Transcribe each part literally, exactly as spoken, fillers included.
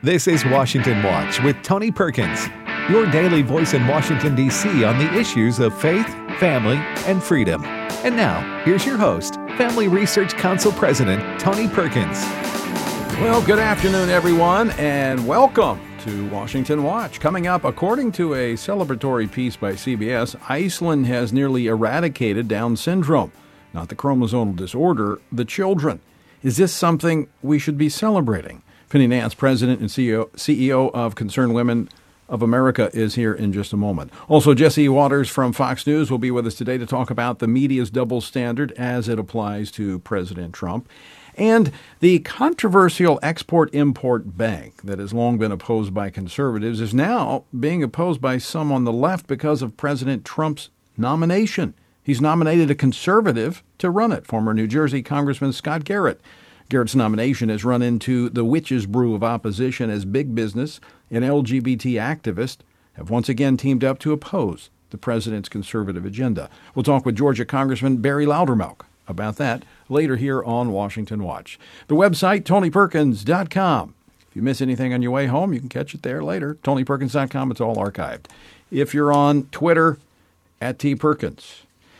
This is Washington Watch with Tony Perkins, your daily voice in Washington, D C on the issues of faith, family, and freedom. And now, here's your host, Family Research Council President Tony Perkins. Well, good afternoon, everyone, and welcome to Washington Watch. Coming up, according to a celebratory piece by C B S, Iceland has nearly eradicated Down syndrome. Not the chromosomal disorder, the children. Is this something we should be celebrating? Penny Nance, President and C E O of Concerned Women of America, is here in just a moment. Also, Jesse Waters from Fox News will be with us today to talk about the media's double standard as it applies to President Trump. And the controversial Export-Import Bank that has long been opposed by conservatives is now being opposed by some on the left because of President Trump's nomination. He's nominated a conservative to run it, former New Jersey Congressman Scott Garrett. Garrett's nomination has run into the witch's brew of opposition as big business and L G B T activists have once again teamed up to oppose the president's conservative agenda. We'll talk with Georgia Congressman Barry Loudermilk about that later here on Washington Watch. The website, tony perkins dot com. If you miss anything on your way home, you can catch it there later. tony perkins dot com, it's all archived. If you're on Twitter, at T Perkins.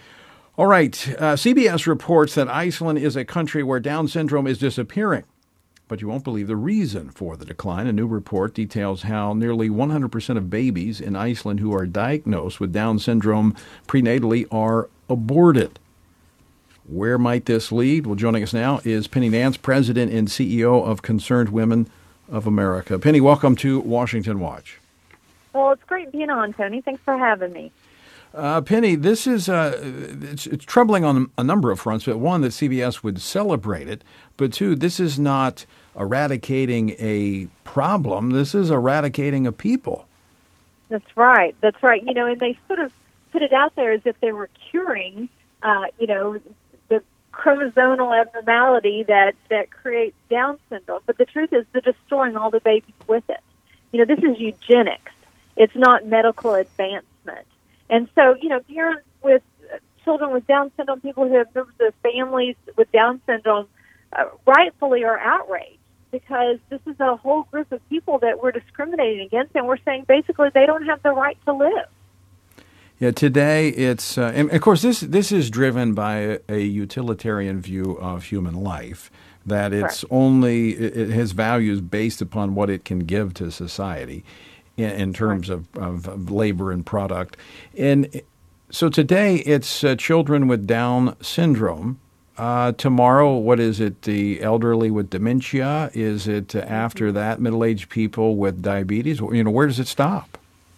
All right, uh, C B S reports that Iceland is a country where Down syndrome is disappearing. But you won't believe the reason for the decline. A new report details how nearly one hundred percent of babies in Iceland who are diagnosed with Down syndrome prenatally are aborted. Where might this lead? Well, joining us now is Penny Nance, President and C E O of Concerned Women of America. Penny, welcome to Washington Watch. Well, it's great being on, Tony. Thanks for having me. Uh, Penny, this is uh, it's, it's troubling on a number of fronts. But one, that C B S would celebrate it. But two, this is not eradicating a problem. This is eradicating a people. That's right. That's right. You know, and they sort of put it out there as if they were curing, uh, you know, the chromosomal abnormality that, that creates Down syndrome. But the truth is they're destroying all the babies with it. You know, this is eugenics. It's not medical advancement. And so, you know, parents with children with Down syndrome, people who have members of families with Down syndrome, uh, rightfully are outraged because this is a whole group of people that we're discriminating against, and we're saying basically they don't have the right to live. Yeah, today it's, uh, and of course, this this is driven by a, a utilitarian view of human life, that it's Correct. only, it, it has values based upon what it can give to society. In, in terms of, of, of labor and product. And so today it's uh, children with Down syndrome. Uh, tomorrow, what is it, the elderly with dementia? Is it uh, after that middle-aged people with diabetes? You know, where does it stop?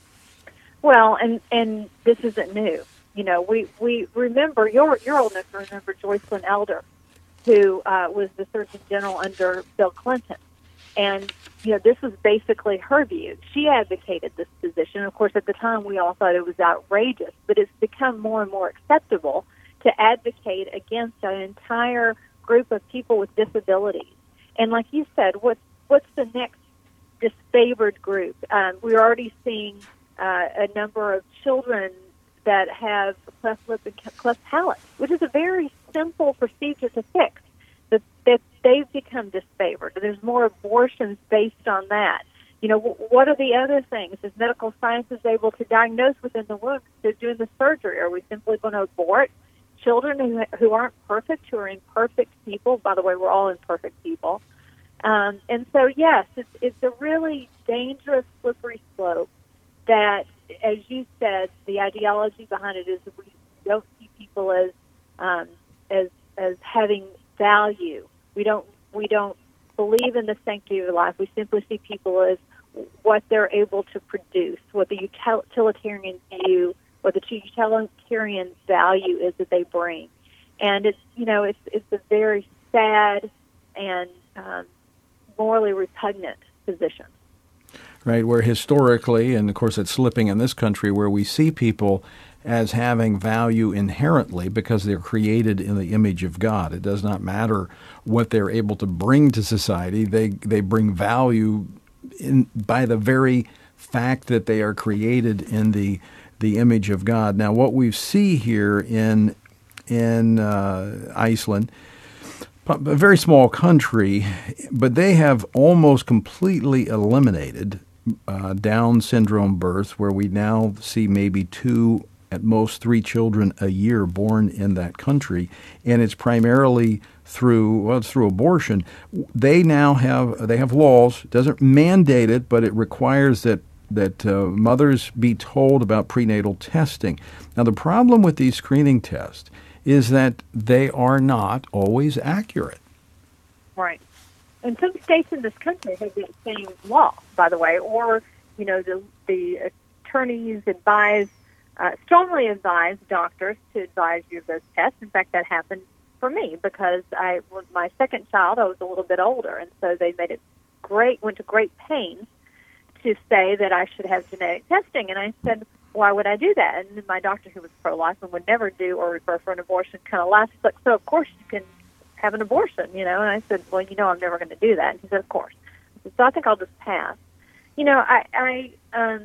Well, and, and this isn't new. You know, we, we remember, you're, you're old enough to remember Joycelyn Elder, who uh, was the Surgeon General under Bill Clinton. And, you know, this was basically her view. She advocated this position. Of course, at the time, we all thought it was outrageous, but it's become more and more acceptable to advocate against an entire group of people with disabilities. And like you said, what's, what's the next disfavored group? Um, we're already seeing uh, a number of children that have cleft lip and cleft palate, which is a very simple procedure to fix. That, that they've become disfavored. There's more abortions based on that. You know, w- what are the other things? Is medical science is able to diagnose within the womb? They're doing the surgery. Are we simply going to abort children who who aren't perfect, who are imperfect people? By the way, we're all imperfect people. Um, and so, yes, it's, it's a really dangerous, slippery slope that, as you said, the ideology behind it is that we don't see people as um, as as having value. We don't we don't believe in the sanctity of life. We simply see people as what they're able to produce, what the utilitarian view, what the utilitarian value is that they bring. And it's you know it's it's a very sad and um, morally repugnant position. Right, where historically, and of course it's slipping in this country, where we see people as having value inherently because they're created in the image of God. It does not matter what they're able to bring to society. They they bring value in by the very fact that they are created in the the image of God. Now, what we see here in in uh, Iceland a very small country, but they have almost completely eliminated uh, Down syndrome births, where we now see maybe two, at most three children a year born in that country, and it's primarily through well, it's through abortion. They now have they have laws. It doesn't mandate it, but it requires that that uh, mothers be told about prenatal testing. Now, the problem with these screening tests is that they are not always accurate. Right. And some states in this country have that same law, by the way, or, you know, the the attorneys advise, uh, strongly advise doctors to advise you of those tests. In fact, that happened for me because I, with my second child, I was a little bit older, and so they made it great, went to great pains to say that I should have genetic testing. And I said, why would I do that? And my doctor, who was pro-life and would never do or refer for an abortion, kind of laughed. He's like, so of course you can have an abortion, you know? And I said, well, you know, I'm never going to do that. And he said, of course. I said, so I think I'll just pass. You know, I I, um,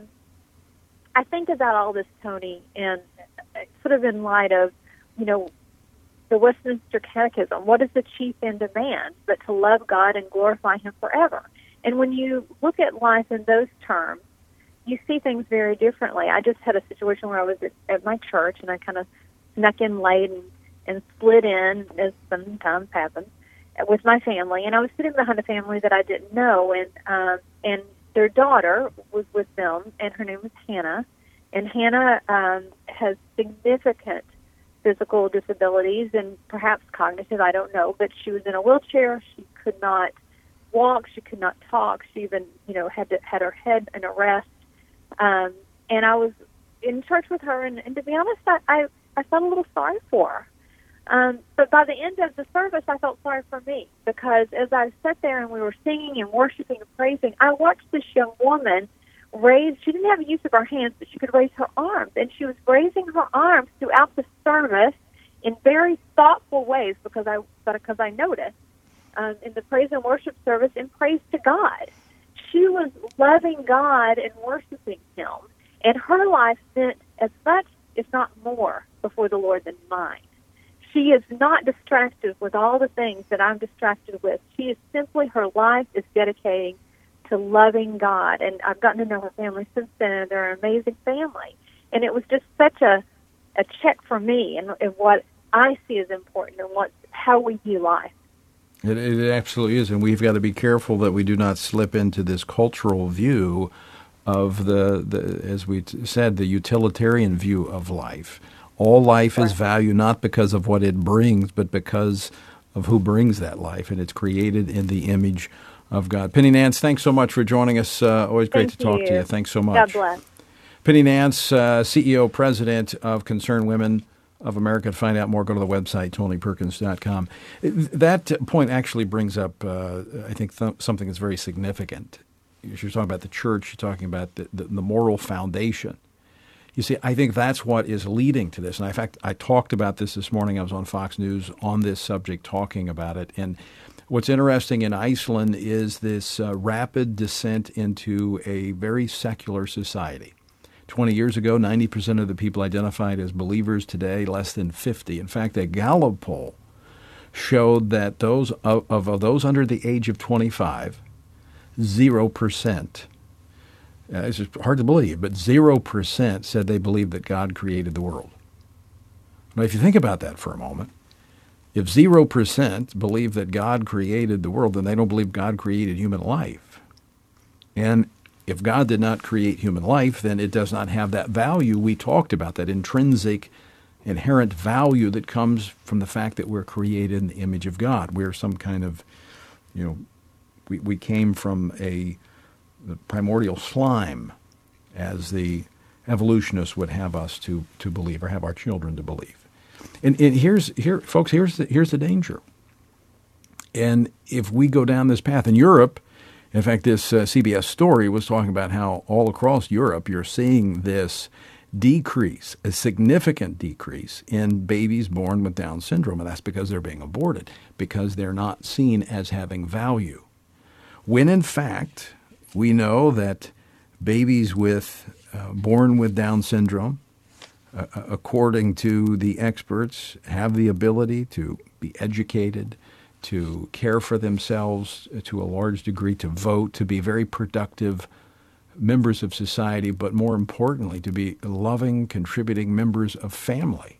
I think about all this, Tony, and sort of in light of, you know, the Westminster Catechism. What is the chief end of man but to love God and glorify Him forever? And when you look at life in those terms, you see things very differently. I just had a situation where I was at, at my church, and I kind of snuck in late and, and slid in, as sometimes happens, with my family. And I was sitting behind a family that I didn't know, and um, and their daughter was with them, and her name was Hannah. And Hannah um, has significant physical disabilities and perhaps cognitive, I don't know, but she was in a wheelchair. She could not walk. She could not talk. She even, you know, had to, had her head in a rest. Um, and I was in church with her, and, and to be honest, I, I, I felt a little sorry for her. Um, but by the end of the service, I felt sorry for me, because as I sat there and we were singing and worshiping and praising, I watched this young woman raise, she didn't have use of her hands, but she could raise her arms, and she was raising her arms throughout the service in very thoughtful ways, because I, because I noticed um, in the praise and worship service, in praise to God. She was loving God and worshiping Him, and her life meant as much, if not more, before the Lord than mine. She is not distracted with all the things that I'm distracted with. She is simply, her life is dedicating to loving God, and I've gotten to know her family since then, and they're an amazing family. And it was just such a, a check for me and, and what I see as important and what how we view life. It, it absolutely is, and we've got to be careful that we do not slip into this cultural view of the, the as we t- said, the utilitarian view of life. All life is value not because of what it brings, but because of who brings that life, and it's created in the image of God. Penny Nance, thanks so much for joining us. Uh, always great Thank to talk you. to you. Thanks so much. God bless. Penny Nance, uh, C E O, President of Concerned Women of America. To find out more, go to the website, tony perkins dot com. That point actually brings up, uh, I think, th- something that's very significant. You're talking about the church. You're talking about the, the, the moral foundation. You see, I think that's what is leading to this. And in fact, I talked about this this morning. I was on Fox News on this subject talking about it. And what's interesting in Iceland is this uh, rapid descent into a very secular society. twenty years ago, ninety percent of the people identified as believers. Today, less than fifty. In fact, a Gallup poll showed that those of, of those under the age of twenty-five, zero percent, uh, it's just hard to believe, but zero percent said they believed that God created the world. Now, if you think about that for a moment, if zero percent believe that God created the world, then they don't believe God created human life. And if God did not create human life, then it does not have that value we talked about, that intrinsic, inherent value that comes from the fact that we're created in the image of God. We're some kind of, you know, we, we came from a the primordial slime, as the evolutionists would have us to, to believe, or have our children to believe. And, and here's here, folks. Here's the, here's the danger. And if we go down this path in Europe, in fact, this uh, C B S story was talking about how all across Europe you're seeing this decrease, a significant decrease in babies born with Down syndrome, and that's because they're being aborted, because they're not seen as having value. When in fact we know that babies with uh, born with Down syndrome, uh, according to the experts, have the ability to be educated, to care for themselves to a large degree, to vote, to be very productive members of society, but more importantly, to be loving, contributing members of family.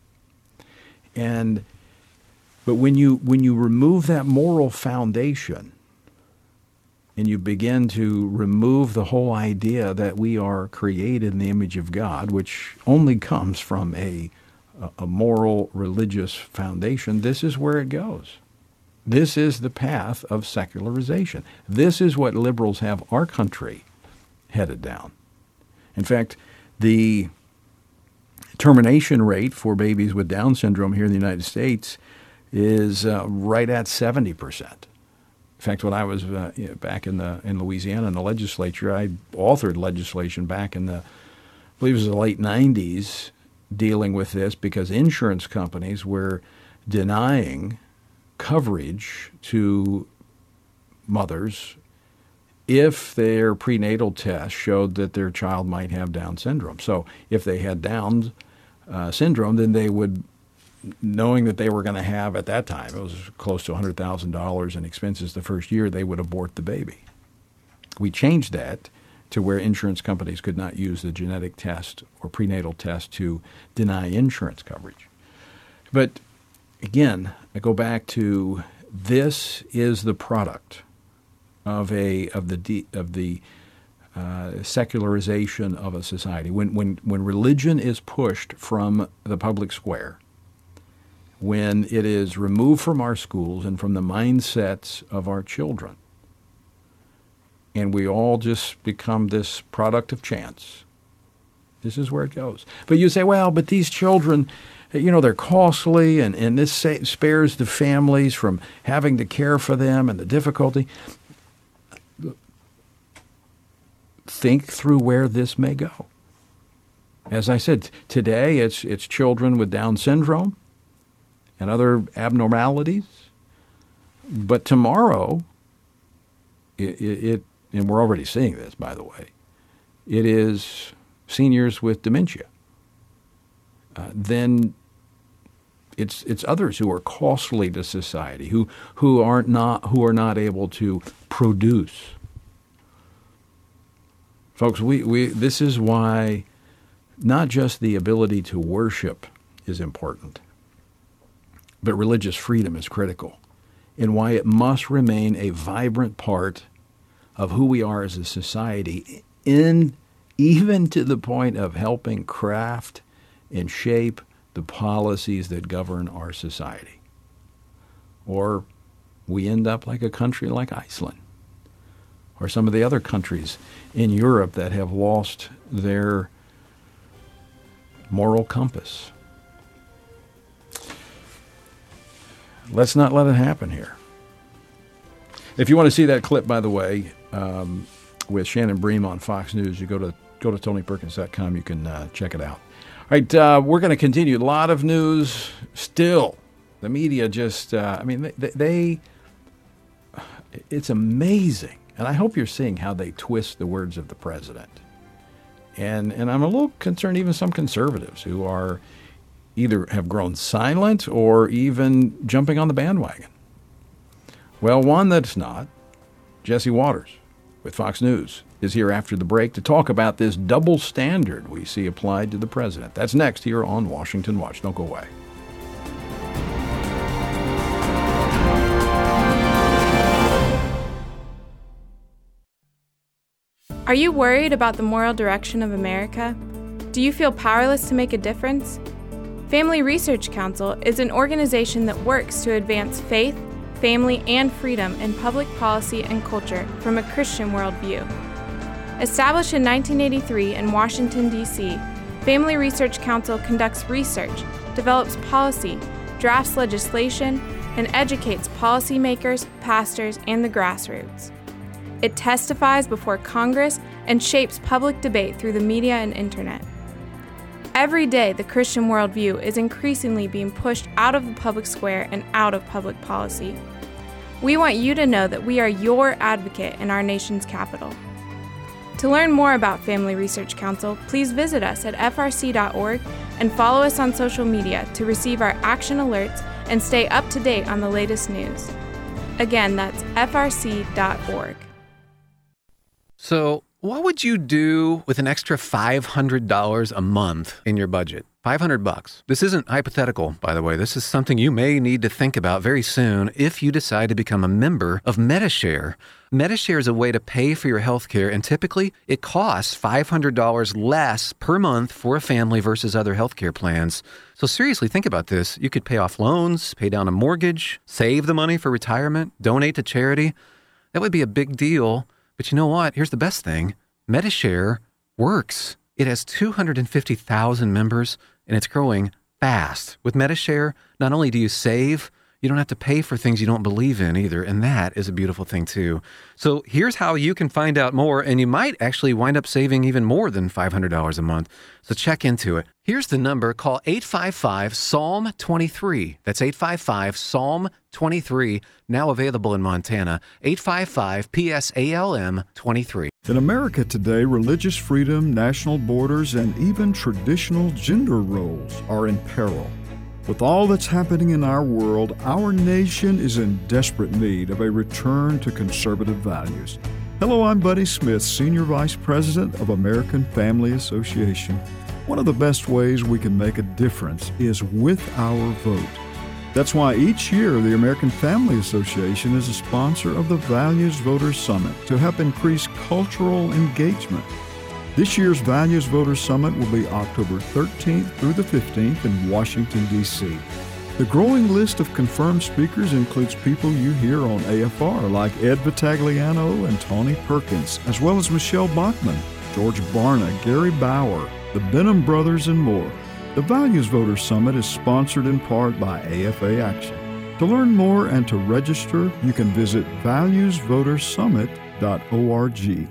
And but when you when you remove that moral foundation and you begin to remove the whole idea that we are created in the image of God, which only comes from a a moral, religious foundation, this is where it goes. This is the path of secularization. This is what liberals have our country headed down. In fact, the termination rate for babies with Down syndrome here in the United States is uh, right at seventy percent. In fact, when I was uh, you know, back in the in Louisiana in the legislature, I authored legislation back in the, I believe it was the late nineties, dealing with this because insurance companies were denying coverage to mothers if their prenatal test showed that their child might have Down syndrome. So if they had Down uh, syndrome, then they would, knowing that they were going to have, at that time, it was close to one hundred thousand dollars in expenses the first year, they would abort the baby. We changed that to where insurance companies could not use the genetic test or prenatal test to deny insurance coverage. But again, I go back to this is the product of a of the de, of the uh, secularization of a society. When when when religion is pushed from the public square, when it is removed from our schools and from the mindsets of our children, and we all just become this product of chance, this is where it goes. But you say, well, but these children, you know, they're costly, and, and this sa- spares the families from having to care for them and the difficulty. Think through where this may go. As I said, today it's it's children with Down syndrome and other abnormalities. But tomorrow, it, it, it and we're already seeing this, by the way, it is seniors with dementia. Uh, then it's it's others who are costly to society, who who aren't not who are not able to produce. Folks, we, we this is why not just the ability to worship is important, but religious freedom is critical, and why it must remain a vibrant part of who we are as a society, in even to the point of helping craft and shape the policies that govern our society. Or we end up like a country like Iceland, or some of the other countries in Europe that have lost their moral compass. Let's not let it happen here. If you want to see that clip, by the way, um, with Shannon Bream on Fox News, you go to go to tony perkins dot com. You can uh, check it out. All right, uh, we're going to continue. A lot of news still. The media just, uh, I mean, they, they, it's amazing. And I hope you're seeing how they twist the words of the president. And and I'm a little concerned, even some conservatives who are either have grown silent or even jumping on the bandwagon. Well, one that's not, Jesse Waters with Fox News, is here after the break to talk about this double standard we see applied to the president. That's next here on Washington Watch. Don't go away. Are you worried about the moral direction of America? Do you feel powerless to make a difference? Family Research Council is an organization that works to advance faith, family, and freedom in public policy and culture from a Christian worldview. Established in nineteen eighty-three in Washington, D C, Family Research Council conducts research, develops policy, drafts legislation, and educates policymakers, pastors, and the grassroots. It testifies before Congress and shapes public debate through the media and internet. Every day, the Christian worldview is increasingly being pushed out of the public square and out of public policy. We want you to know that we are your advocate in our nation's capital. To learn more about Family Research Council, please visit us at f r c dot org and follow us on social media to receive our action alerts and stay up to date on the latest news. Again, that's f r c dot org. So, what would you do with an extra five hundred dollars a month in your budget? five hundred bucks. This isn't hypothetical, by the way. This is something you may need to think about very soon if you decide to become a member of Medi-Share. Medi-Share is a way to pay for your health care, and typically it costs five hundred dollars less per month for a family versus other healthcare plans. So seriously, think about this. You could pay off loans, pay down a mortgage, save the money for retirement, donate to charity. That would be a big deal. But you know what? Here's the best thing. Medi-Share works. It has two hundred fifty thousand members, and it's growing fast. With Medi-Share, not only do you save, you don't have to pay for things you don't believe in either, and that is a beautiful thing too. So here's how you can find out more, and you might actually wind up saving even more than five hundred dollars a month. So check into it. Here's the number. Call eight five five, S A L M twenty-three. That's eight five five, S A L M twenty-three, now available in Montana. eight five five, P S A L M twenty-three. In America today, religious freedom, national borders, and even traditional gender roles are in peril. With all that's happening in our world, our nation is in desperate need of a return to conservative values. Hello, I'm Buddy Smith, Senior Vice President of American Family Association. One of the best ways we can make a difference is with our vote. That's why each year the American Family Association is a sponsor of the Values Voters Summit to help increase cultural engagement. This year's Values Voters Summit will be October thirteenth through the fifteenth in Washington, D C The growing list of confirmed speakers includes people you hear on A F R like Ed Vitagliano and Tony Perkins, as well as Michelle Bachmann, George Barna, Gary Bauer, the Benham Brothers, and more. The Values Voters Summit is sponsored in part by A F A Action. To learn more and to register, you can visit values voters summit dot org.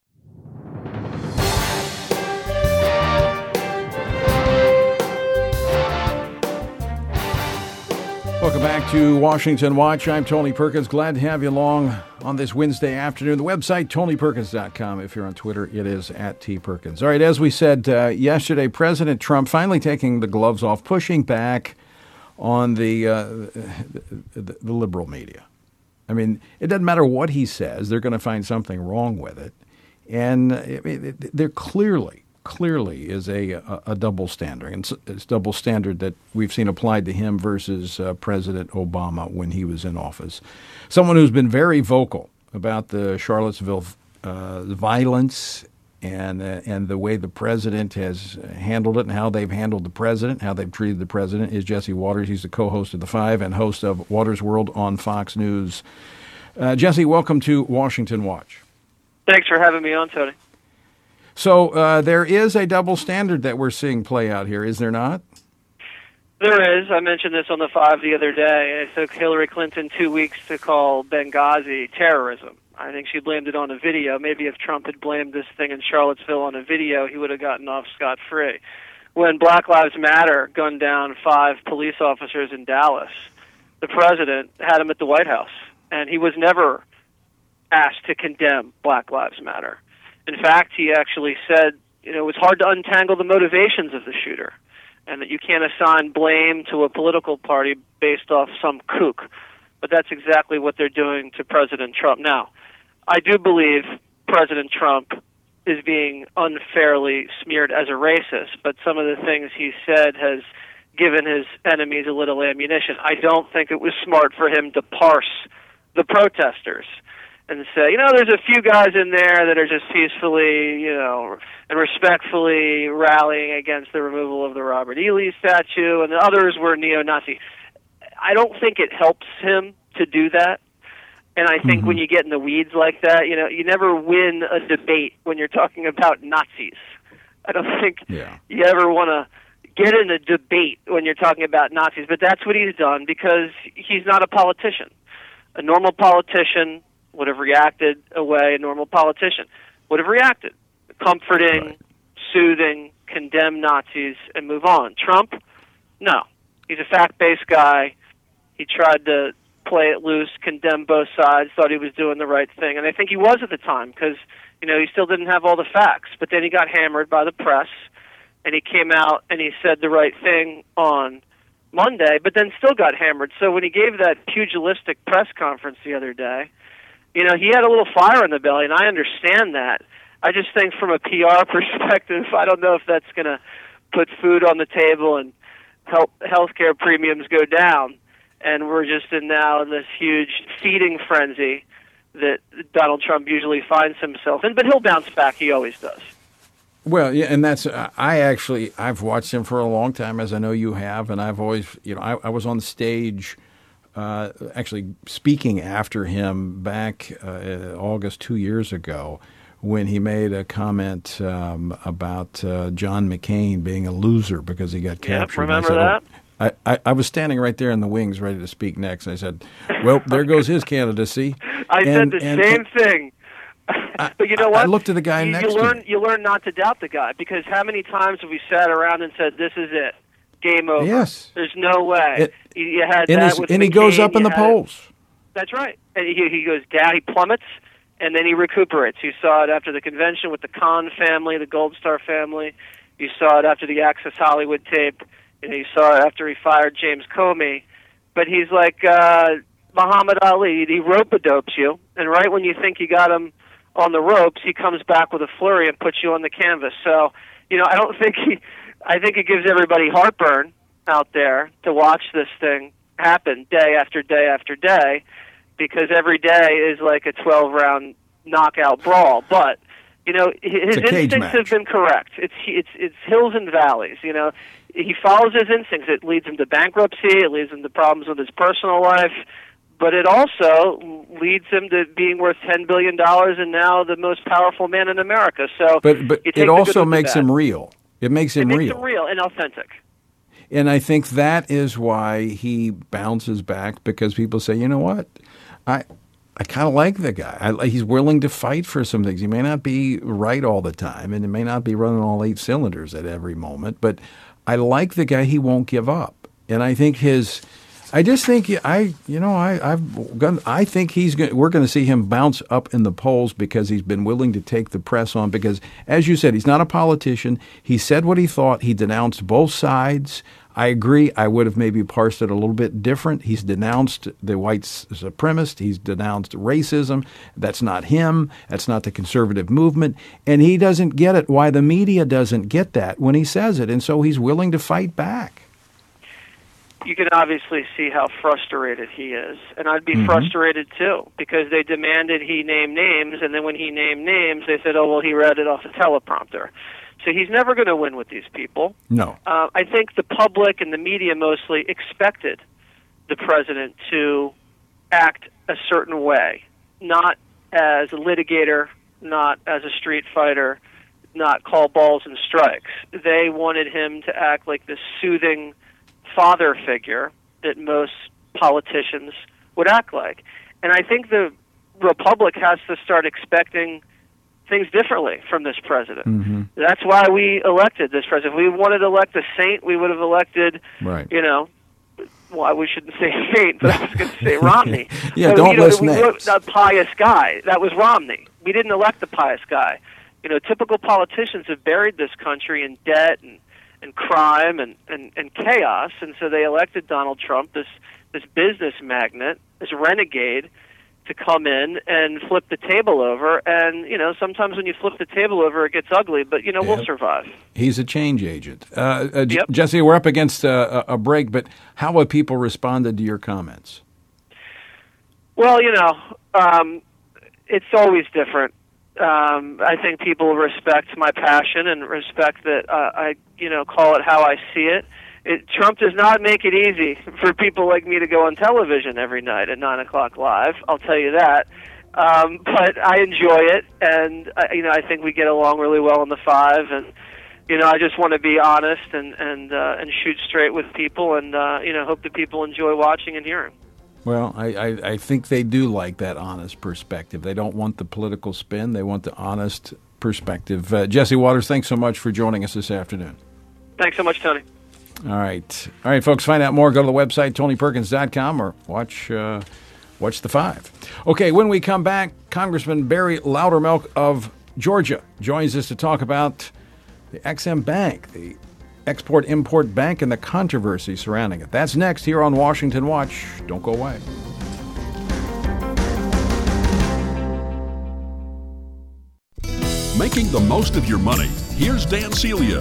Welcome back to Washington Watch. I'm Tony Perkins. Glad to have you along on this Wednesday afternoon. The website, tony perkins dot com. If you're on Twitter, it is at T Perkins. All right, as we said uh, yesterday, President Trump finally taking the gloves off, pushing back on the, uh, the, the liberal media. I mean, it doesn't matter what he says. They're going to find something wrong with it. And I mean, they're clearly, clearly is a, a, a double standard. And it's, it's double standard that we've seen applied to him versus uh, President Obama when he was in office. Someone who's been very vocal about the Charlottesville uh, violence and uh, and the way the president has handled it and how they've handled the president, how they've treated the president, is Jesse Watters. He's the co-host of The Five and host of Watters World on Fox News. Uh, Jesse, welcome to Washington Watch. Thanks for having me on, Tony. So uh, there is a double standard that we're seeing play out here, is there not? There is. I mentioned this on The Five the other day. It took Hillary Clinton two weeks to call Benghazi terrorism. I think she blamed it on a video. Maybe if Trump had blamed this thing in Charlottesville on a video, he would have gotten off scot-free. When Black Lives Matter gunned down five police officers in Dallas, the president had him at the White House, and he was never asked to condemn Black Lives Matter. In fact, he actually said, you know, it was hard to untangle the motivations of the shooter, and that you can't assign blame to a political party based off some kook. But that's exactly what they're doing to President Trump now. I do believe President Trump is being unfairly smeared as a racist, but some of the things he said has given his enemies a little ammunition. I don't think it was smart for him to parse the protesters and say, you know, there's a few guys in there that are just peacefully, you know, and respectfully rallying against the removal of the Robert E. Lee statue, and the others were neo-Nazi. I don't think it helps him to do that. And I think mm-hmm. when you get in the weeds like that, you know, you never win a debate when you're talking about Nazis. I don't think yeah. you ever want to get in a debate when you're talking about Nazis, but that's what he's done because he's not a politician. A normal politician would have reacted a way a normal politician would have reacted. Comforting, right. soothing, condemn Nazis, and move on. Trump? No. He's a fact-based guy. He tried to play it loose, condemn both sides, thought he was doing the right thing. And I think he was at the time because, you know, he still didn't have all the facts. But then he got hammered by the press, and he came out and he said the right thing on Monday, but then still got hammered. So when he gave that pugilistic press conference the other day, you know, he had a little fire in the belly, and I understand that. I just think from a P R perspective, I don't know if that's going to put food on the table and help healthcare premiums go down. And we're just in now in this huge feeding frenzy that Donald Trump usually finds himself in, but he'll bounce back. He always does. Well, yeah, and that's, I actually, I've watched him for a long time, as I know you have, and I've always, you know, I, I was on stage uh, actually speaking after him back uh, August two years ago when he made a comment um, about uh, John McCain being a loser because he got captured. Yep, remember I said, that? Oh, I, I, I was standing right there in the wings ready to speak next, and I said, well, there goes his candidacy. I and, said the and, same and, thing. But you know what? I looked at the guy you, next you learn, to me. You learn not to doubt the guy, because how many times have we sat around and said, this is it, game over. Yes. There's no way. It, you, you had and that his, with and McCain, he goes up in you the had polls. It. That's right. And he, he goes down, he plummets, and then he recuperates. You saw it after the convention with the Khan family, the Gold Star family. You saw it after the Access Hollywood tape. You know, you saw it after he fired James Comey. But he's like uh, Muhammad Ali. He rope-a-dopes you, and right when you think you got him on the ropes, he comes back with a flurry and puts you on the canvas. So, you know, I don't think he, I think it gives everybody heartburn out there to watch this thing happen day after day after day, because every day is like a twelve-round knockout brawl. But, you know, his instincts match. have been correct. It's it's it's hills and valleys. You know, he follows his instincts. It leads him to bankruptcy. It leads him to problems with his personal life. But it also leads him to being worth ten billion dollars and now the most powerful man in America. So, but but it also makes him real. It makes him it real. Makes him real and authentic. And I think that is why he bounces back, because people say, you know what, I I kind of like the guy. I, he's willing to fight for some things. He may not be right all the time, and he may not be running all eight cylinders at every moment, but I like the guy. He won't give up. And I think his, I just think I, you know, I I've gone, I think he's going. We're going to see him bounce up in the polls because he's been willing to take the press on. Because, as you said, he's not a politician. He said what he thought. He denounced both sides. I agree. I would have maybe parsed it a little bit different. He's denounced the white supremacist. He's denounced racism. That's not him. That's not the conservative movement. And he doesn't get it, why the media doesn't get that when he says it. And so he's willing to fight back. You can obviously see how frustrated he is. And I'd be mm-hmm. frustrated, too, because they demanded he name names. And then when he named names, they said, oh, well, he read it off a teleprompter. So he's never going to win with these people. No. Uh, I think the public and the media mostly expected the president to act a certain way, not as a litigator, not as a street fighter, not call balls and strikes. They wanted him to act like this soothing father figure that most politicians would act like. And I think the Republic has to start expecting things differently from this president. Mm-hmm. That's why we elected this president. If we wanted to elect a saint, we would have elected, right. you know, well, we shouldn't say saint, but I was going to say Romney. yeah, so, don't you know, list we names. A pious guy. That was Romney. We didn't elect the pious guy. You know, typical politicians have buried this country in debt and, and crime and, and, and chaos, and so they elected Donald Trump, this this business magnate, this renegade, to come in and flip the table over. And, you know, sometimes when you flip the table over, it gets ugly, but, you know, yep. we'll survive. He's a change agent. Uh, uh, yep. Jesse, we're up against a, a break, but how have people responded to your comments? Well, you know, um, it's always different. Um, I think people respect my passion and respect that uh, I, you know, call it how I see it. It, Trump does not make it easy for people like me to go on television every night at nine o'clock live. I'll tell you that. Um, but I enjoy it, and uh, you know, I think we get along really well in the five. And you know, I just want to be honest and and uh, and shoot straight with people, and uh, you know, hope that people enjoy watching and hearing. Well, I, I, I think they do like that honest perspective. They don't want the political spin. They want the honest perspective. Uh, Jesse Watters, thanks so much for joining us this afternoon. Thanks so much, Tony. All right. All right, folks, find out more. Go to the website, tony perkins dot com, or watch uh, watch The Five. Okay, when we come back, Congressman Barry Loudermilk of Georgia joins us to talk about the Ex-Im Bank, the Export-Import Bank and the controversy surrounding it. That's next here on Washington Watch. Don't go away. Making the most of your money. Here's Dan Celia.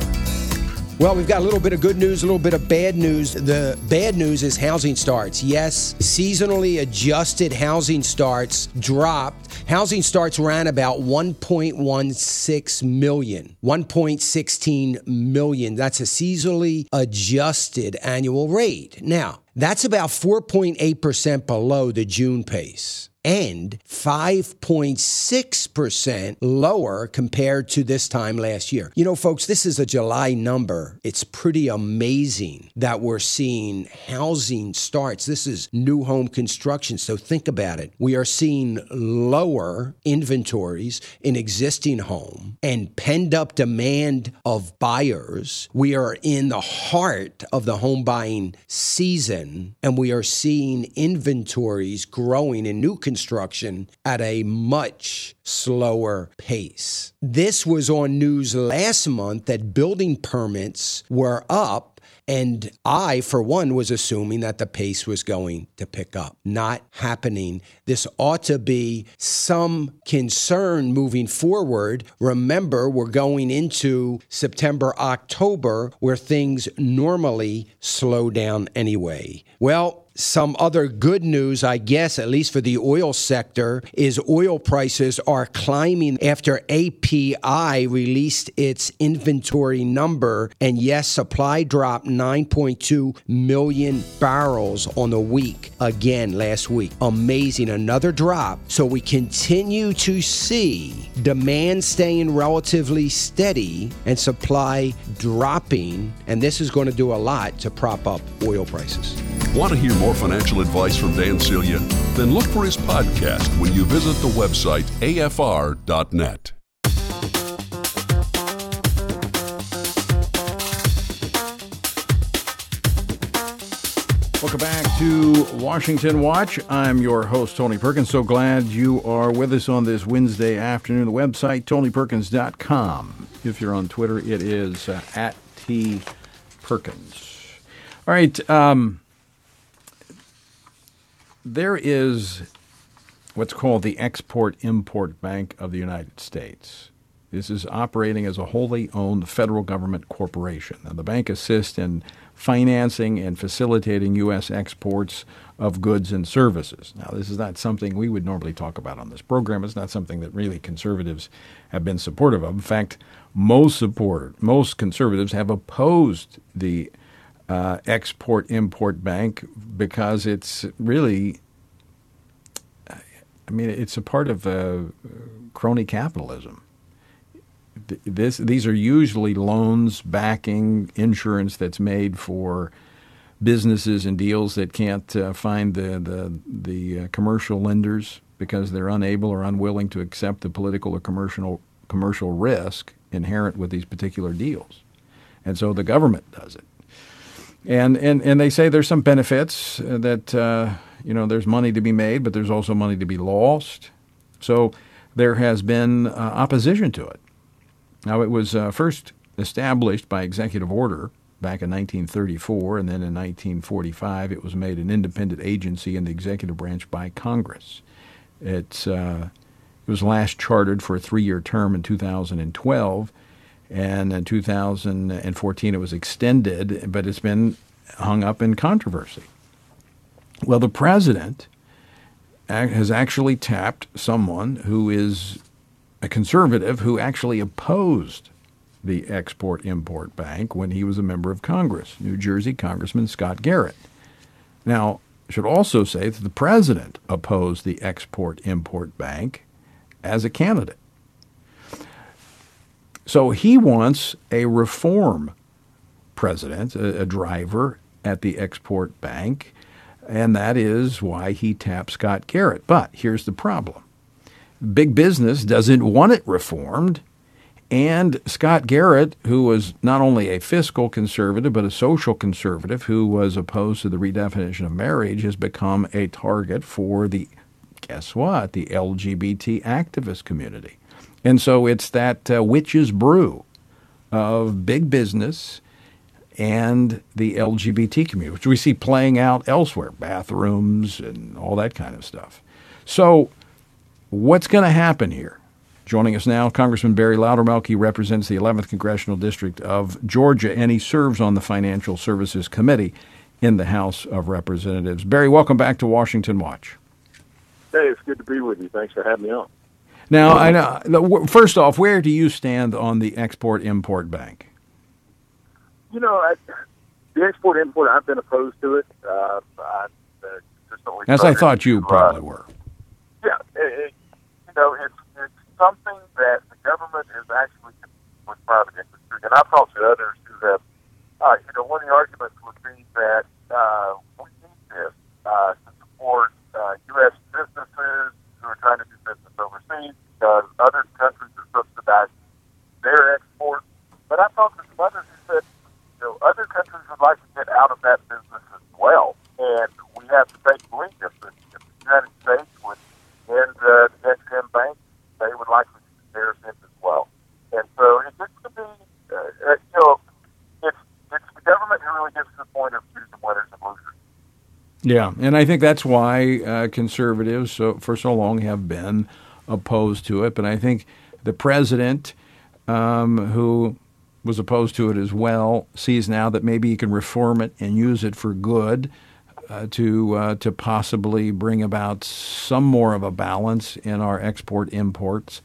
Well, we've got a little bit of good news, a little bit of bad news. The bad news is housing starts. Yes, seasonally adjusted housing starts dropped. Housing starts ran about one point one six million, one point one six million. That's a seasonally adjusted annual rate. Now, that's about four point eight percent below the June pace and five point six percent lower compared to this time last year. You know, folks, this is a July number. It's pretty amazing that we're seeing housing starts. This is new home construction, so think about it. We are seeing lower inventories in existing home and pent-up demand of buyers. We are in the heart of the home buying season, and we are seeing inventories growing in new construction construction at a much slower pace. This was on news last month that building permits were up, and I, for one, was assuming that the pace was going to pick up. Not happening. This ought to be some concern moving forward. Remember, we're going into September, October, where things normally slow down anyway. Well, some other good news, I guess, at least for the oil sector, is oil prices are climbing after A P I released its inventory number. And yes, supply dropped nine point two million barrels on the week again last week. Amazing. Another drop. So we continue to see demand staying relatively steady and supply dropping. And this is going to do a lot to prop up oil prices. Want to hear more financial advice from Dan Celia? Then look for his podcast when you visit the website A F R dot net. Welcome back to Washington Watch. I'm your host, Tony Perkins. So glad you are with us on this Wednesday afternoon. The website, tony perkins dot com. If you're on Twitter, it is uh, at T Perkins. All right. Um, There is what's called the Export-Import Bank of the United States. This is operating as a wholly owned federal government corporation. Now, the bank assists in financing and facilitating U S exports of goods and services. Now, this is not something we would normally talk about on this program. It's not something that really conservatives have been supportive of. In fact, most supporters, most conservatives have opposed the Uh, Export-Import Bank because it's really, I mean, it's a part of uh, crony capitalism. This, these are usually loans backing insurance that's made for businesses and deals that can't uh, find the, the, the uh, commercial lenders because they're unable or unwilling to accept the political or commercial, commercial risk inherent with these particular deals. And so the government does it. And, and and they say there's some benefits that, uh, you know, there's money to be made, but there's also money to be lost. So there has been uh, opposition to it. Now, it was uh, first established by executive order back in nineteen thirty-four, and then in nineteen forty-five it was made an independent agency in the executive branch by Congress. It's, uh, it was last chartered for a three-year term in two thousand twelve. And in two thousand fourteen, it was extended, but it's been hung up in controversy. Well, the president has actually tapped someone who is a conservative who actually opposed the Export-Import Bank when he was a member of Congress, New Jersey Congressman Scott Garrett. Now, I should also say that the president opposed the Export-Import Bank as a candidate. So he wants a reform president, a, a driver at the Export Bank, and that is why he tapped Scott Garrett. But here's the problem. Big business doesn't want it reformed, and Scott Garrett, who was not only a fiscal conservative but a social conservative who was opposed to the redefinition of marriage, has become a target for the, guess what, the L G B T activist community. And so it's that uh, witch's brew of big business and the L G B T community, which we see playing out elsewhere, bathrooms and all that kind of stuff. So what's going to happen here? Joining us now, Congressman Barry Loudermilk. He represents the eleventh Congressional District of Georgia, and he serves on the Financial Services Committee in the House of Representatives. Barry, welcome back to Washington Watch. Hey, it's good to be with you. Thanks for having me on. Now, I know, first off, where do you stand on the Export-Import Bank? You know, I, the Export-Import, I've been opposed to it. Uh, I, uh, consistently As I thought you to, probably uh, were. Yeah. It, it, you know, it's, it's something that the government is actually competing with private industry. And I've talked to others who have, uh, you know, one of the arguments would be that uh, we need this uh, to support uh, U S businesses who are trying to do business overseas because other countries are subsidizing their exports. But I've talked to some others who said, you know, other countries would like to get out of that business as well. And we have to take the lead. If the, if the United States would end uh, the Ex-Im Bank, they would likely do theirs in as well. And so it gets to be, uh, uh, you know, it's, it's the government who really gets to the point of choosing winners and losers. Yeah, and I think that's why uh, conservatives so, for so long have been opposed to it. But I think the president, um, who was opposed to it as well, sees now that maybe he can reform it and use it for good uh, to uh, to possibly bring about some more of a balance in our export imports.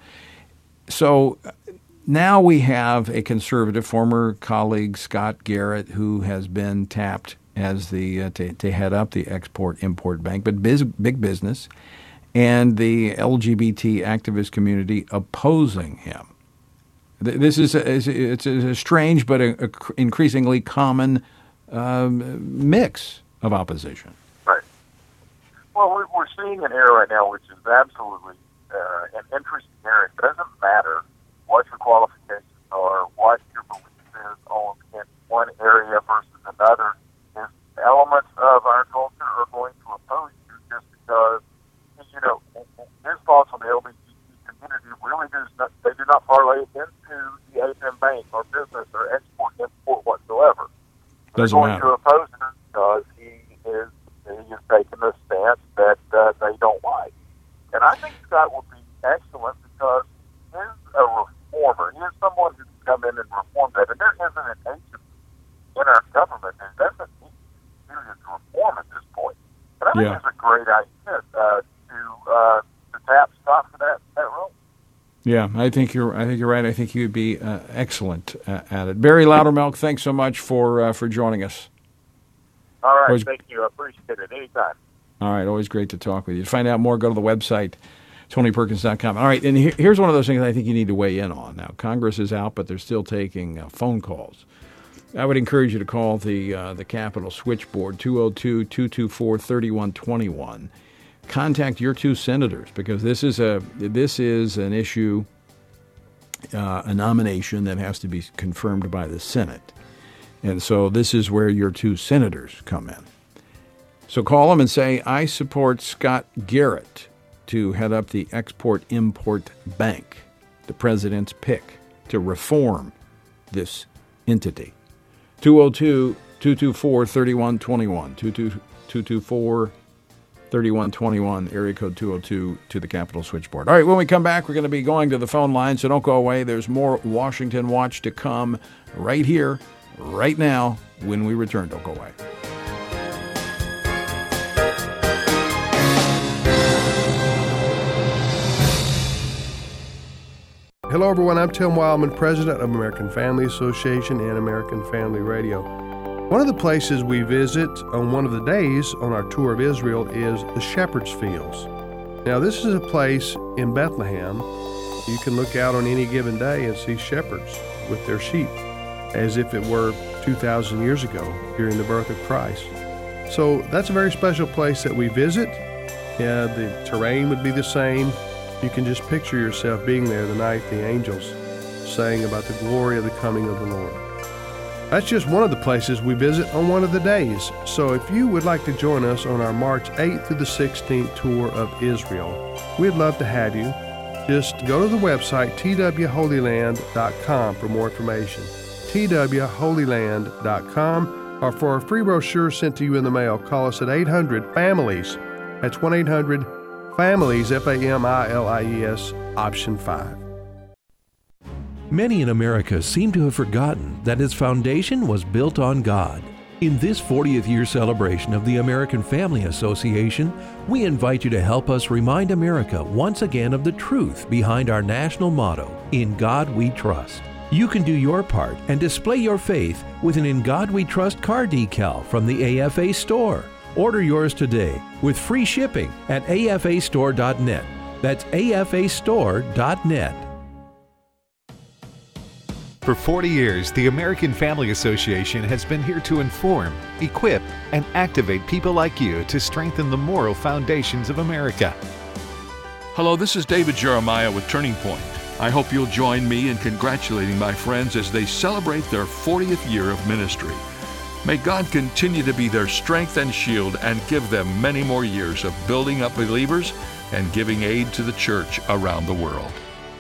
So now we have a conservative, former colleague, Scott Garrett, who has been tapped as the uh, to, to head up the Export-Import Bank, but biz, big business, and the L G B T activist community opposing him. This is a, it's a strange but a, a increasingly common um, mix of opposition. Right. Well, we're, we're seeing an era right now which is absolutely uh, an interesting era. It doesn't matter what your qualifications are, what your belief is on in one area versus another. Elements of our culture are going to oppose you just because, you know, his thoughts on the L G B T community really do not, they do not parlay it into the Ex-Im Bank or business or export import whatsoever. Doesn't They're going matter. to oppose him because he is he is taking a stance that uh, they don't like. And I think Scott will be excellent because he is a reformer. He is someone who can come in and reform that. And there isn't an agency in our government that doesn't need serious reform at this point. But I think Yeah. it's a great idea uh, to uh, to tap Scott for that, that role. Yeah, I think you're. I think you're right. I think you would be uh, excellent uh, at it. Barry Loudermilk, thanks so much for uh, for joining us. All right, Always- thank you. I appreciate it. Anytime. All right, always great to talk with you. To find out more, go to the website, tony perkins dot com. All right, and here, here's one of those things I think you need to weigh in on. Now, Congress is out, but they're still taking uh, phone calls. I would encourage you to call the uh, the Capitol switchboard, two oh two, two two four, three one two one. Contact your two senators because this is a this is an issue, uh, a nomination that has to be confirmed by the Senate. And so this is where your two senators come in. So call them and say, I support Scott Garrett to head up the Export-Import Bank, the president's pick to reform this entity. two oh two, two two four, three one two one, two two four, three one two one, area code two oh two to the Capitol switchboard. All right, when we come back, we're going to be going to the phone line, so don't go away. There's more Washington Watch to come right here, right now, when we return. Don't go away. Hello, everyone. I'm Tim Wildman, president of American Family Association and American Family Radio. One of the places we visit on one of the days on our tour of Israel is the Shepherd's Fields. Now, this is a place in Bethlehem. You can look out on any given day and see shepherds with their sheep, as if it were two thousand years ago during the birth of Christ. So that's a very special place that we visit. Yeah, the terrain would be the same. You can just picture yourself being there the night the angels sang about the glory of the coming of the Lord. That's just one of the places we visit on one of the days. So if you would like to join us on our March eighth through the sixteenth tour of Israel, we'd love to have you. Just go to the website, t w holy land dot com, for more information. t w holy land dot com, or for a free brochure sent to you in the mail, call us at eight hundred families. That's one eight hundred families, F A M I L I E S, option five. Many in America seem to have forgotten that its foundation was built on God. In this fortieth year celebration of the American Family Association, we invite you to help us remind America once again of the truth behind our national motto, In God We Trust. You can do your part and display your faith with an In God We Trust car decal from the A F A store. Order yours today with free shipping at A F A store dot net. That's A F A store dot net. For forty years, the American Family Association has been here to inform, equip, and activate people like you to strengthen the moral foundations of America. Hello, this is David Jeremiah with Turning Point. I hope you'll join me in congratulating my friends as they celebrate their fortieth year of ministry. May God continue to be their strength and shield and give them many more years of building up believers and giving aid to the church around the world.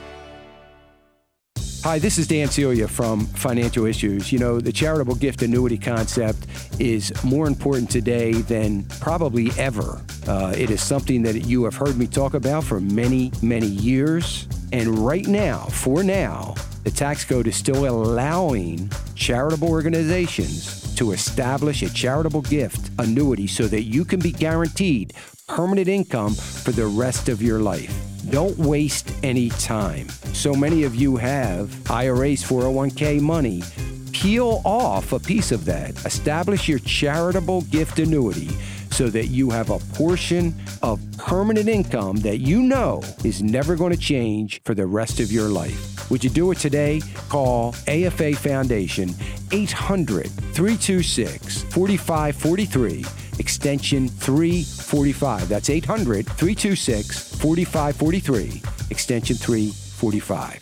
Hi, this is Dan Celia from Financial Issues. You know, the charitable gift annuity concept is more important today than probably ever. Uh, it is something that you have heard me talk about for many, many years. And right now, for now, the tax code is still allowing charitable organizations to establish a charitable gift annuity so that you can be guaranteed permanent income for the rest of your life. Don't waste any time. So many of you have I R As, four oh one k money. Peel off a piece of that. Establish your charitable gift annuity so that you have a portion of permanent income that you know is never going to change for the rest of your life. Would you do it today? Call A F A Foundation, eight hundred, three two six, four five four three, extension three forty-five. That's eight hundred, three two six, four five four three, extension three forty-five.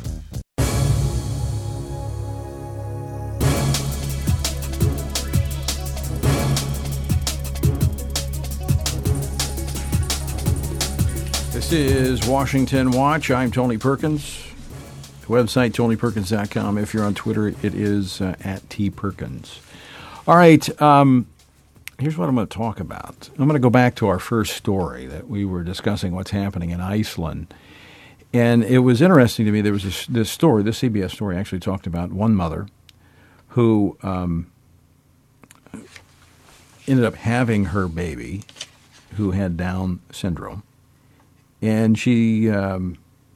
This is Washington Watch. I'm Tony Perkins. The website, tony perkins dot com. If you're on Twitter, it is uh, at T Perkins. All right. Um, here's what I'm going to talk about. I'm going to go back to our first story that we were discussing what's happening in Iceland. And it was interesting to me. There was this, this story, this C B S story actually talked about one mother who um, ended up having her baby who had Down syndrome. And she um,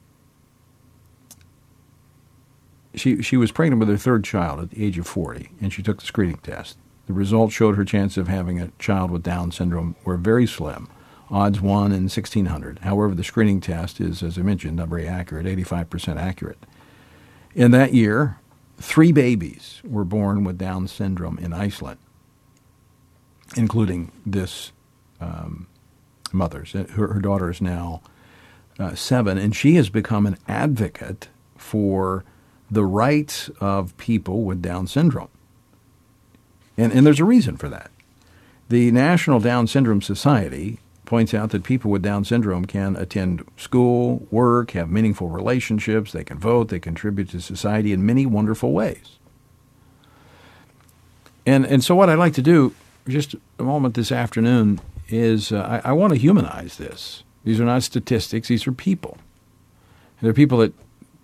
she she was pregnant with her third child at the age of forty, and she took the screening test. The results showed her chances of having a child with Down syndrome were very slim, odds one in sixteen hundred. However, the screening test is, as I mentioned, not very accurate, eighty-five percent accurate. In that year, three babies were born with Down syndrome in Iceland, including this um, mother's. Her, her daughter is now Uh, seven, and she has become an advocate for the rights of people with Down syndrome. And, and there's a reason for that. The National Down Syndrome Society points out that people with Down syndrome can attend school, work, have meaningful relationships, they can vote, they contribute to society in many wonderful ways. And, and so what I'd like to do just a moment this afternoon is uh, I, I want to humanize this. These are not statistics. These are people. They're people that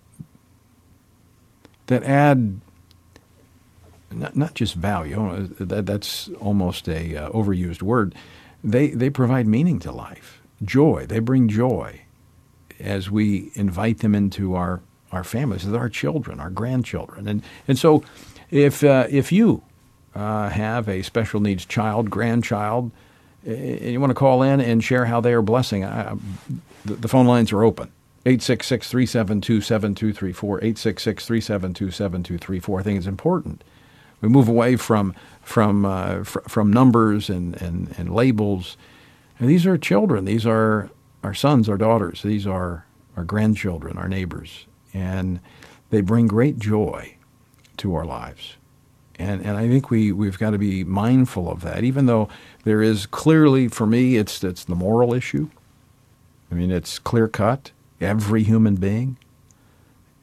that add not, not just value. That, that's almost a uh, overused word. They they provide meaning to life, joy. They bring joy as we invite them into our, our families, our children, our grandchildren. And and so if uh, if you uh, have a special needs child, grandchild, and you want to call in and share how they are blessing, I, the, the phone lines are open. eight six six, three seven two, seven two three four, eight six six, three seven two, seven two three four. I think it's important. We move away from from uh, fr- from numbers and, and, and labels. And these are children. These are our sons, our daughters. These are our grandchildren, our neighbors. And they bring great joy to our lives. And and I think we, we've got to be mindful of that, even though there is clearly, for me, it's it's the moral issue. I mean, it's clear-cut. Every human being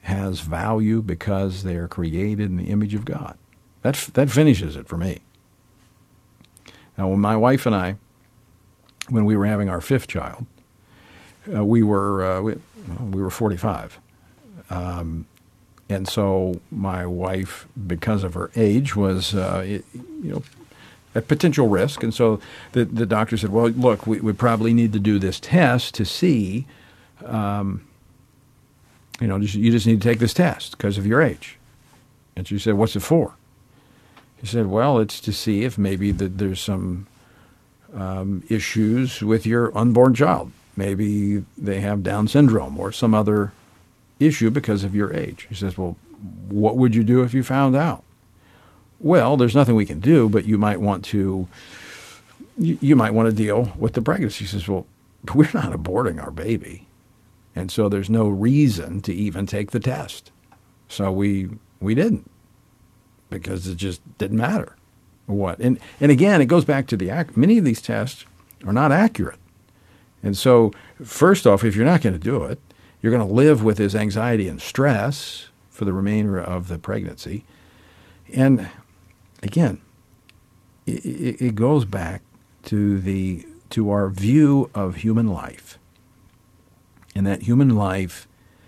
has value because they are created in the image of God. That, that finishes it for me. Now, when my wife and I, when we were having our fifth child, uh, we were uh, we, we were forty-five. Um, and so my wife, because of her age, was, uh, it, you know, at potential risk. And so the, the doctor said, well, look, we, we probably need to do this test to see, um, you know, just, you just need to take this test because of your age. And she said, what's it for? He said, well, it's to see if maybe that there's some um, issues with your unborn child. Maybe they have Down syndrome or some other issue because of your age. He says, well, what would you do if you found out? Well, there's nothing we can do, but you might want to, you, you might want to deal with the pregnancy. He says, well, we're not aborting our baby. And so there's no reason to even take the test. So we we didn't, because it just didn't matter what. And and again, it goes back to the, many of these tests are not accurate. And so first off, if you're not going to do it, you're going to live with this anxiety and stress for the remainder of the pregnancy. And again, it, it goes back to the to our view of human life. And that human life,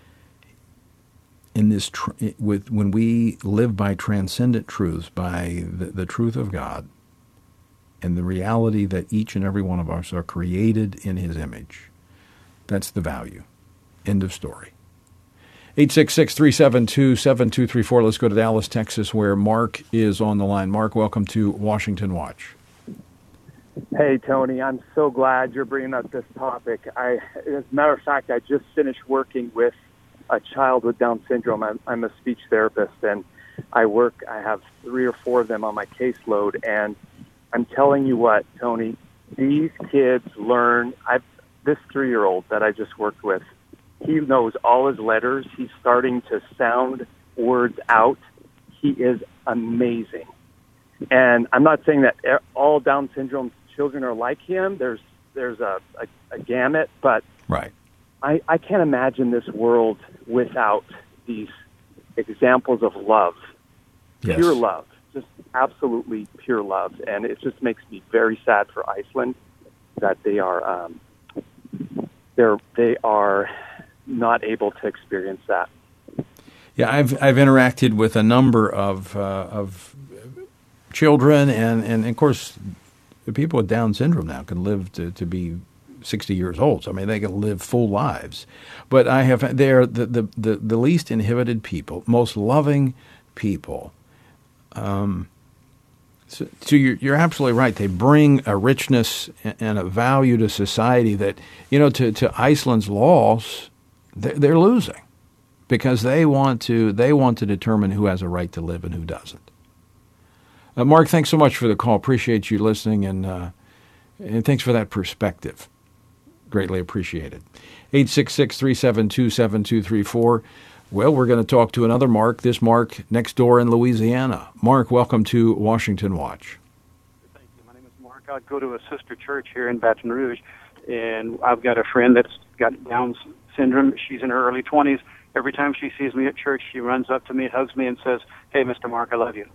in this tr- with when we live by transcendent truths, by the, the truth of God, and the reality that each and every one of us are created in His image, that's the value. End of story. eight six six, three seven two, seven two three four. Let's go to Dallas, Texas, where Mark is on the line. Mark, welcome to Washington Watch. Hey, Tony, I'm so glad you're bringing up this topic. I, as a matter of fact, I just finished working with a child with Down syndrome. I'm, I'm a speech therapist, and I work, I have three or four of them on my caseload, and I'm telling you what, Tony, these kids learn. I've, this three-year-old that I just worked with, he knows all his letters. He's starting to sound words out. He is amazing. And I'm not saying that all Down syndrome children are like him. There's there's a, a, a gamut, but right. I, I can't imagine this world without these examples of love, yes. Pure love, just absolutely pure love. And it just makes me very sad for Iceland that they are um, they're they are not able to experience that. Yeah, I've I've interacted with a number of uh, of children, and, and of course, the people with Down syndrome now can live to, to be sixty years old. So, I mean, they can live full lives. But I have they're the, the, the, the least inhibited people, most loving people. Um, so, so you're, you're absolutely right. They bring a richness and a value to society that, you know, to, to Iceland's laws, they're, they're losing because they want to they want to determine who has a right to live and who doesn't. Uh, Mark, thanks so much for the call. Appreciate you listening, and uh, and thanks for that perspective. Greatly appreciated. eight six six, three seven two, seven two three four. Well, we're going to talk to another Mark, this Mark next door in Louisiana. Mark, welcome to Washington Watch. Thank you. My name is Mark. I go to a sister church here in Baton Rouge, and I've got a friend that's got Down syndrome. She's in her early twenties. Every time she sees me at church, she runs up to me, hugs me, and says, "Hey, Mister Mark, I love you."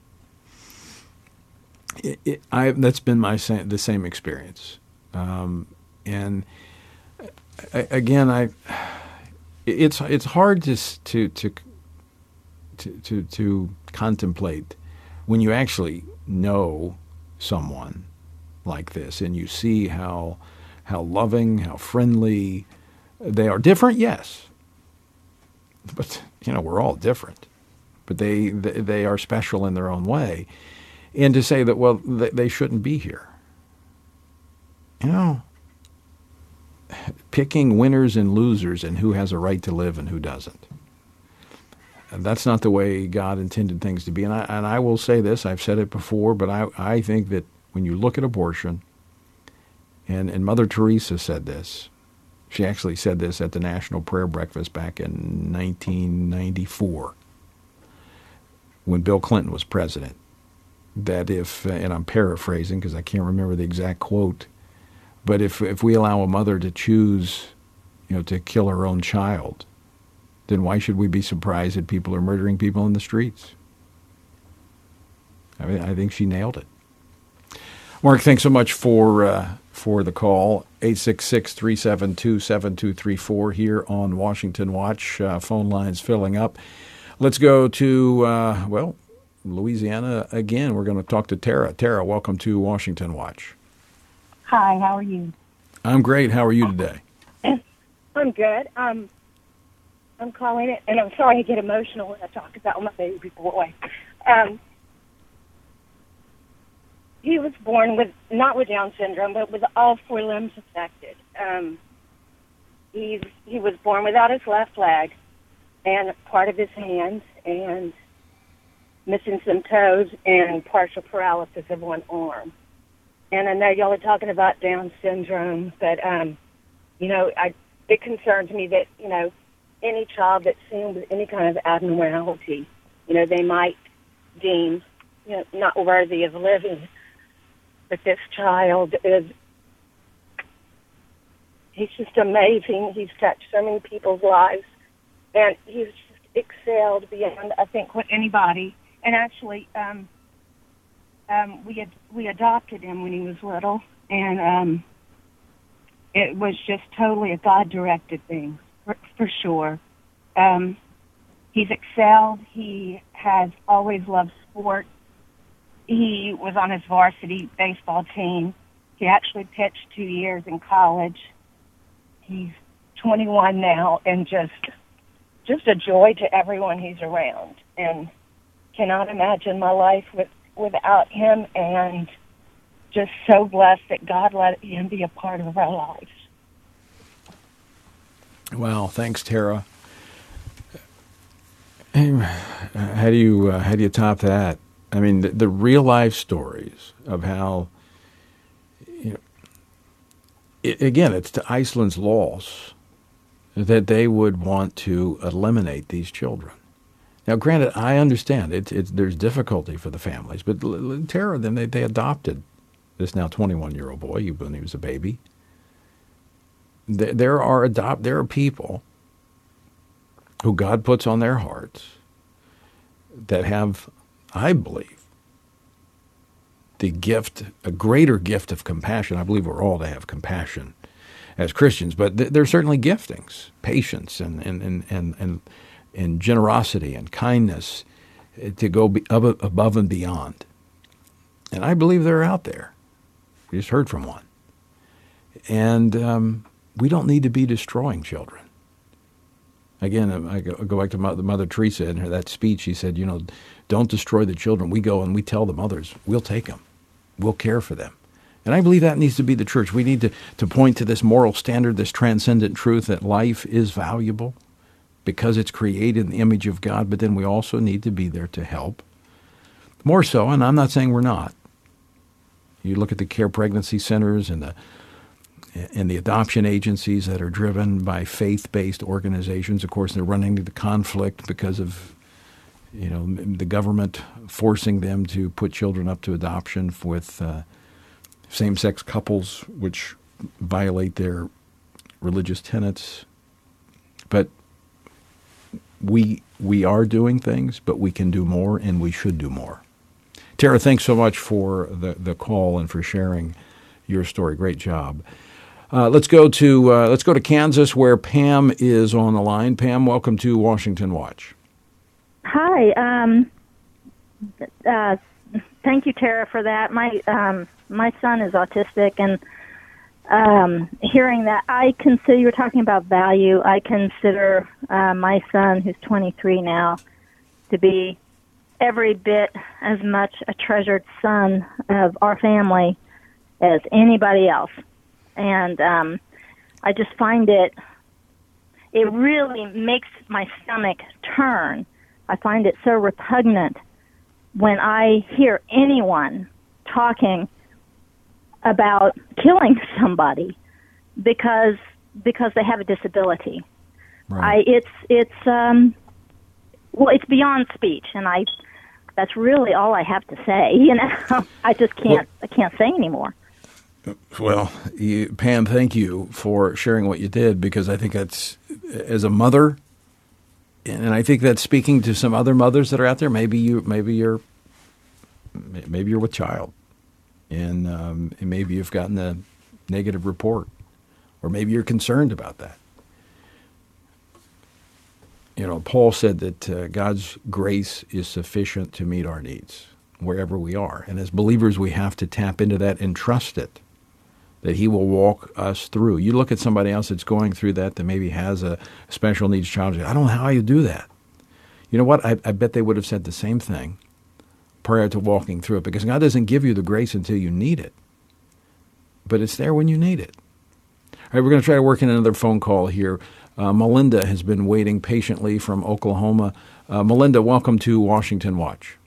It, it, I, that's been my same, the same experience, um, and I, again, I it's it's hard to to to to to, to contemplate when you actually know someone like this, and you see how how loving, how friendly they are. Different, yes, but you know we're all different, but they they, they are special in their own way. And to say that, well, they shouldn't be here. You know, picking winners and losers and who has a right to live and who doesn't. And that's not the way God intended things to be. And I, and I will say this, I've said it before, but I, I think that when you look at abortion, and, and Mother Teresa said this, she actually said this at the National Prayer Breakfast back in nineteen ninety-four, when Bill Clinton was president. That if, uh, and I'm paraphrasing because I can't remember the exact quote, but if if we allow a mother to choose, you know, to kill her own child, then why should we be surprised that people are murdering people in the streets? I mean, I think she nailed it. Mark, thanks so much for uh, for the call. eight six six, three seven two, seven two three four here on Washington Watch. Uh, phone lines filling up. Let's go to, uh, well, Louisiana again. We're going to talk to Tara. Tara, welcome to Washington Watch. Hi, how are you? I'm great. How are you today? I'm good. Um, I'm calling it, and I'm sorry I get emotional when I talk about my baby boy. Um, he was born with, not with Down syndrome, but with all four limbs affected. Um, he's, he was born without his left leg and part of his hand, and missing some toes and partial paralysis of one arm. And I know y'all are talking about Down syndrome, but, um, you know, I, it concerns me that, you know, any child that's seen with any kind of abnormality, you know, they might deem, you know, not worthy of living. But this child is, he's just amazing. He's touched so many people's lives, and he's just excelled beyond, I think, what anybody. And actually, um, um, we had, we adopted him when he was little, and um, it was just totally a God-directed thing, for, for sure. Um, he's excelled. He has always loved sport. He was on his varsity baseball team. He actually pitched two years in college. He's twenty-one now, and just just a joy to everyone he's around. And cannot imagine my life with, without him, and just so blessed that God let him be a part of our lives. Wow, thanks, Tara. How do you uh, how do you top that? I mean, the, the real life stories of how, you know, it, again, it's to Iceland's loss that they would want to eliminate these children. Now, granted, I understand it, it's there's difficulty for the families, but Tara, then they, they adopted this now twenty-one-year-old boy when he was a baby. There, there are adopt there are people who God puts on their hearts that have, I believe, the gift, a greater gift of compassion. I believe we're all to have compassion as Christians, but th- there's certainly giftings, patience, and and and and and, and generosity and kindness to go be above, above and beyond. And I believe they're out there. We just heard from one. And um, we don't need to be destroying children. Again, I go back to Mother Teresa in her that speech. She said, you know, don't destroy the children. We go and we tell the mothers, we'll take them. We'll care for them. And I believe that needs to be the church. We need to, to point to this moral standard, this transcendent truth that life is valuable because it's created in the image of God, but then we also need to be there to help. More so, and I'm not saying we're not. You look at the care pregnancy centers and the and the adoption agencies that are driven by faith-based organizations. Of course, they're running into conflict because of, you know, the government forcing them to put children up to adoption with uh, same-sex couples, which violate their religious tenets. But we we are doing things, but we can do more, and we should do more. Tara, thanks so much for the, the call and for sharing your story. Great job. Uh, let's go to uh, let's go to Kansas, where Pam is on the line. Pam, welcome to Washington Watch. Hi. Um, uh, thank you, Tara, for that. My um, my son is autistic, and um, hearing that, I consider, you were talking about value, I consider uh, my son, who's twenty-three now, to be every bit as much a treasured son of our family as anybody else. And um, I just find it, it really makes my stomach turn. I find it so repugnant when I hear anyone talking about killing somebody because because they have a disability. Right. I, it's it's um, well, it's beyond speech, and I that's really all I have to say. You know, I just can't well, I can't say anymore. Well, you, Pam, thank you for sharing what you did, because I think that's, as a mother, and I think that's speaking to some other mothers that are out there. Maybe you, maybe you're, maybe you're with child, and, um, and maybe you've gotten a negative report, or maybe you're concerned about that. You know, Paul said that uh, God's grace is sufficient to meet our needs wherever we are, and as believers, we have to tap into that and trust it, that he will walk us through. You look at somebody else that's going through that, that maybe has a special needs child. I don't know how you do that. You know what? I, I bet they would have said the same thing prior to walking through it, because God doesn't give you the grace until you need it. But it's there when you need it. All right, we're going to try to work in another phone call here. Uh, Melinda has been waiting patiently from Oklahoma. Uh, Melinda, welcome to Washington Watch.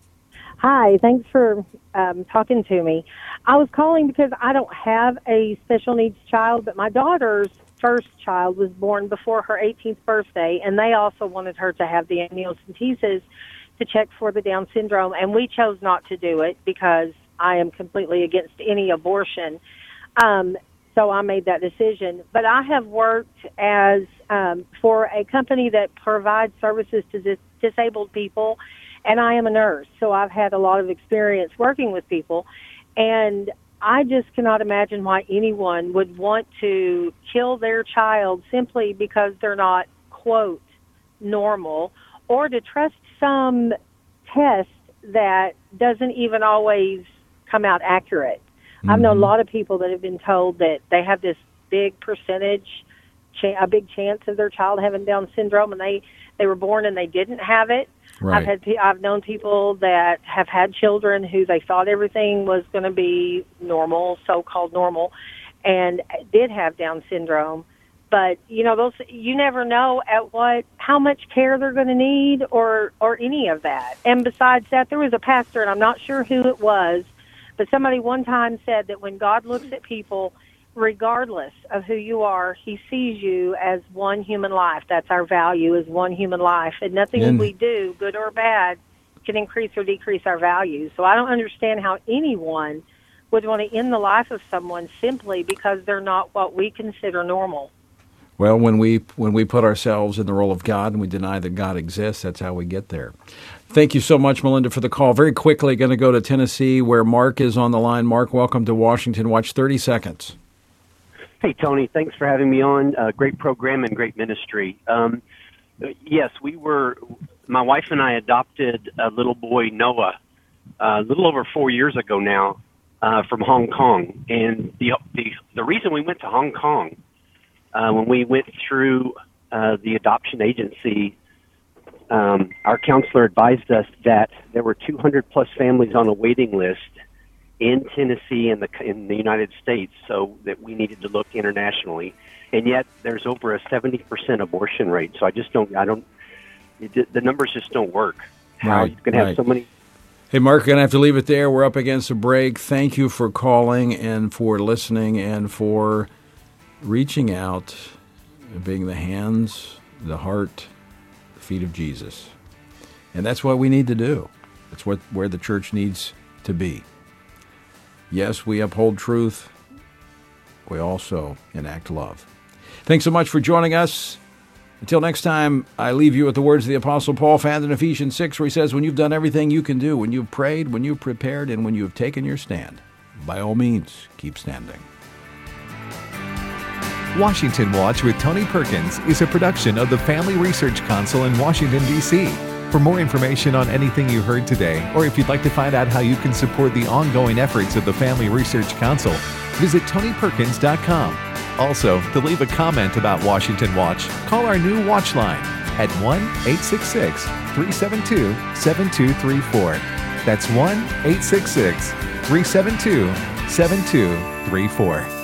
Hi, thanks for um, talking to me. I was calling because I don't have a special needs child, but my daughter's first child was born before her eighteenth birthday, and they also wanted her to have the amniocentesis to check for the Down syndrome, and we chose not to do it because I am completely against any abortion. Um, so I made that decision. But I have worked as um, for a company that provides services to dis- disabled people, and I am a nurse, so I've had a lot of experience working with people. And I just cannot imagine why anyone would want to kill their child simply because they're not, quote, normal, or to trust some test that doesn't even always come out accurate. Mm-hmm. I've known a lot of people that have been told that they have this big percentage, a big chance of their child having Down syndrome, and they, they were born and they didn't have it. Right. I've had I've known people that have had children who they thought everything was going to be normal, so-called normal, and did have Down syndrome. But you know, those you never know at what how much care they're going to need, or or any of that. And besides that, there was a pastor, and I'm not sure who it was, but somebody one time said that when God looks at people, regardless of who you are, he sees you as one human life. That's our value, is one human life. And nothing and, we do, good or bad, can increase or decrease our value. So I don't understand how anyone would want to end the life of someone simply because they're not what we consider normal. Well, when we when we put ourselves in the role of God and we deny that God exists, that's how we get there. Thank you so much, Melinda, for the call. Very quickly, going to go to Tennessee, where Mark is on the line. Mark, welcome to Washington Watch. thirty seconds. Hey, Tony, thanks for having me on. Uh, great program and great ministry. Um, yes, we were, my wife and I adopted a little boy, Noah, uh, a little over four years ago now, uh, from Hong Kong. And the, the, the reason we went to Hong Kong, uh, when we went through uh, the adoption agency, um, our counselor advised us that there were two hundred plus families on a waiting list in Tennessee and the in the United States, so that we needed to look internationally, and yet there's over a seventy percent abortion rate. So I just don't, I don't, it, the numbers just don't work. How right, you can have right. so many. Hey, Mark, going to have to leave it there. We're up against a break. Thank you for calling and for listening and for reaching out, being the hands, the heart, the feet of Jesus. And that's what we need to do. That's what where the church needs to be. Yes, we uphold truth. We also enact love. Thanks so much for joining us. Until next time, I leave you with the words of the Apostle Paul found in Ephesians six, where he says, when you've done everything you can do, when you've prayed, when you've prepared, and when you have taken your stand, by all means, keep standing. Washington Watch with Tony Perkins is a production of the Family Research Council in Washington, D C For more information on anything you heard today, or if you'd like to find out how you can support the ongoing efforts of the Family Research Council, visit tony perkins dot com. Also, to leave a comment about Washington Watch, call our new Watch line at one eight six six, three seven two, seven two three four. That's one eight six six, three seven two, seven two three four.